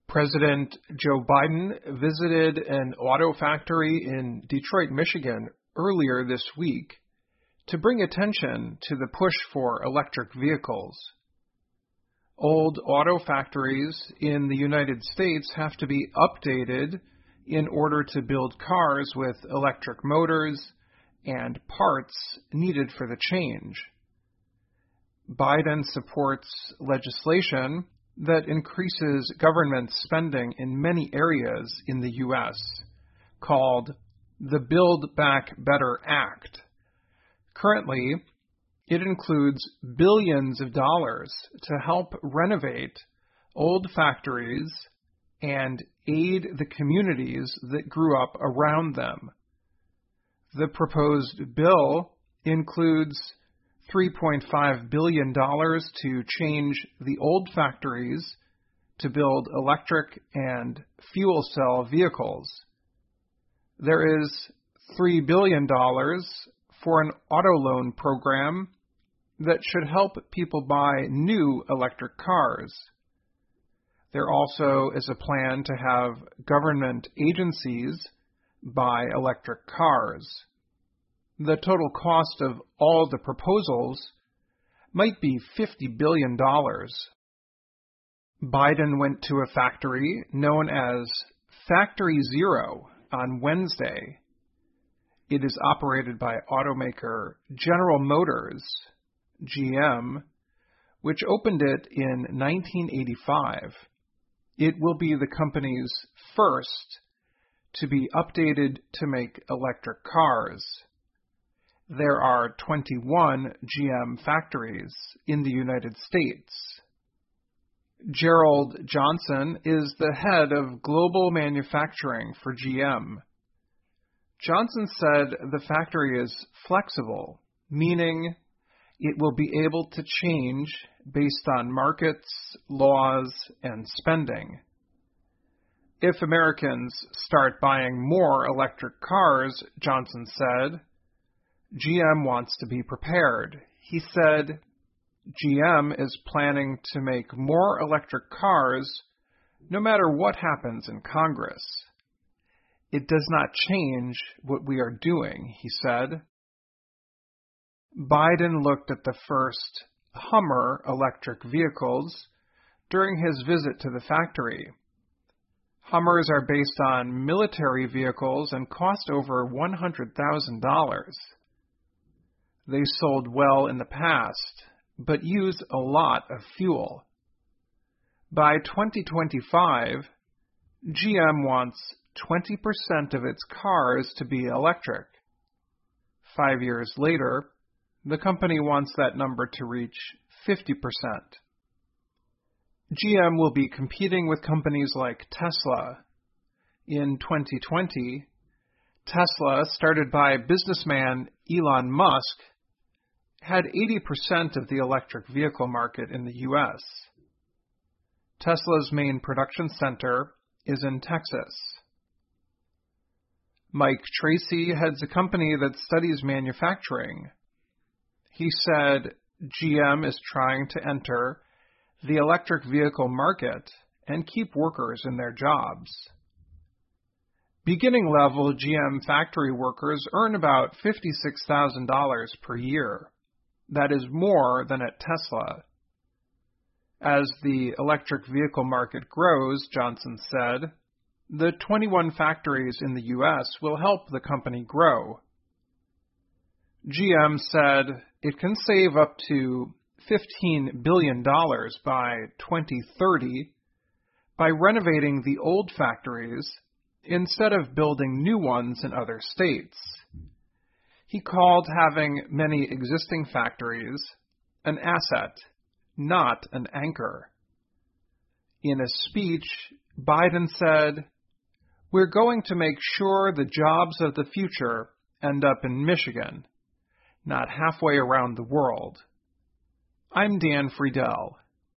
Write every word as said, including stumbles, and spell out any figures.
President Joe Biden visited an auto factory in Detroit, Michigan earlier this week to bring attention to the push for electric vehicles. Old auto factories in the United States have to be updated in order to build cars with electric motors and parts needed for the change. Biden supports legislation that increases government spending in many areas in the U S, called the Build Back Better Act. Currently, it includes billions of dollars to help renovate old factories and aid the communities that grew up around them. The proposed bill includes three point five billion dollars to change the old factories to build electric and fuel cell vehicles. There is three billion dollars for an auto loan program that should help people buy new electric cars. There also is a plan to have government agencies buy electric cars. The total cost of all the proposals might be fifty billion dollars. Biden went to a factory known as Factory Zero on Wednesday. It is operated by automaker General Motors, G M, which opened it in nineteen eighty-five. It will be the company's first to be updated to make electric cars. There are twenty-one G M factories in the United States. Gerald Johnson is the head of global manufacturing for G M. Johnson said the factory is flexible, meaning it will be able to change based on markets, laws, and spending. If Americans start buying more electric cars, Johnson said, G M wants to be prepared. He said G M is planning to make more electric cars no matter what happens in Congress. It does not change what we are doing, he said. Biden looked at the first Hummer electric vehicles during his visit to the factory. Hummers are based on military vehicles and cost over one hundred thousand dollars. They sold well in the past, but use a lot of fuel. By twenty twenty-five, G M wants twenty percent of its cars to be electric. Five years later, the company wants that number to reach fifty percent. G M will be competing with companies like Tesla. In twenty twenty, Tesla, started by businessman Elon Musk, had eighty percent of the electric vehicle market in the U S. Tesla's main production center is in Texas. Mike Tracy heads a company that studies manufacturing. He said G M is trying to enter the electric vehicle market and keep workers in their jobs. Beginning level G M factory workers earn about fifty-six thousand dollars per year. That is more than at Tesla. As the electric vehicle market grows, Johnson said, the twenty-one factories in the U S will help the company grow. G M said it can save up to fifteen billion dollars by twenty thirty by renovating the old factories instead of building new ones in other states. He called having many existing factories an asset, not an anchor. In a speech, Biden said, "We're going to make sure the jobs of the future end up in Michigan, not halfway around the world." I'm Dan Friedel.